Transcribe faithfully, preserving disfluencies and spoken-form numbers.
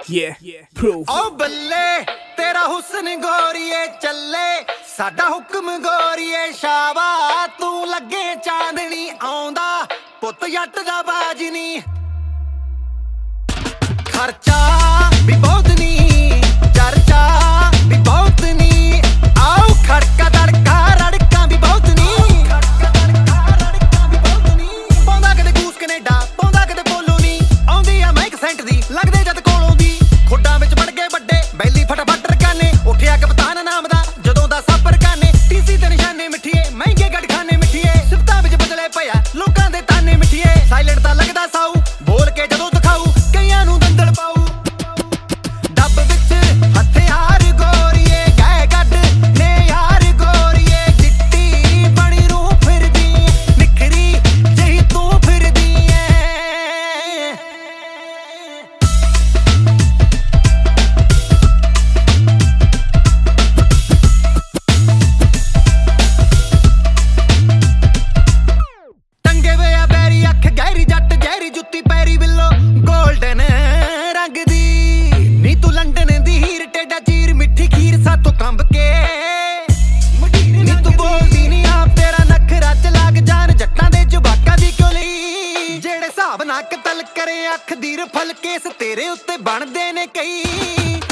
Yeah, yeah, proof. ओ बल्ले तेरा हुस्न गोरिए चले साडा हुक्म गोरिए शाबा तू लगे चांदनी आउंदा पुत जट दा बाज नी खर्चा भी बहुत नी चर्चा भी बहुत नी आओ खड़का दड़का रड़का भी बहुत नी खड़का दड़का रड़का भी बहुत नी पौंदा कदे कूस कनेडा पौंदा कदे बोलो नी आउंदी आ मैं एक सेंट दी लगदे जद कोलों दी खुड्डां विच वड़ गए बड्डे बैली फटाफट रकाने उठिया कप्तान नाम दा जदों दा सापर काने टीसी ते निशाने मिठिए महंगे गड़खाने मिठिए सिफतां विच बदले पिया लोकां दे ताने मिठिए साइलेंट दा लगदा साऊ बोल के जदों दिखाऊ कईयां नूं दंदल पाऊ डब विच हथियार गोरीए गए गड्ड ने यार गोरीए गिट्टी बणी रूह फिरदी निखरी जही तू फिरदी ऐ टंगे वे आ बैरी अख गहरी जट जहरी जुत्ती पैरी बिल्लो गोल्डन रंग दी नी तू लंडन दी हीर टेडा चीर मिठी खीर साथों कंब के नी तू बोलदी नी आप तेरा नखरा च लग जान जट्टां दे जवाकां दी क्यों लई जेड़े हिसाब नाल कतल करे अख दी रफल केस तेरे उत्ते बनदे ने कई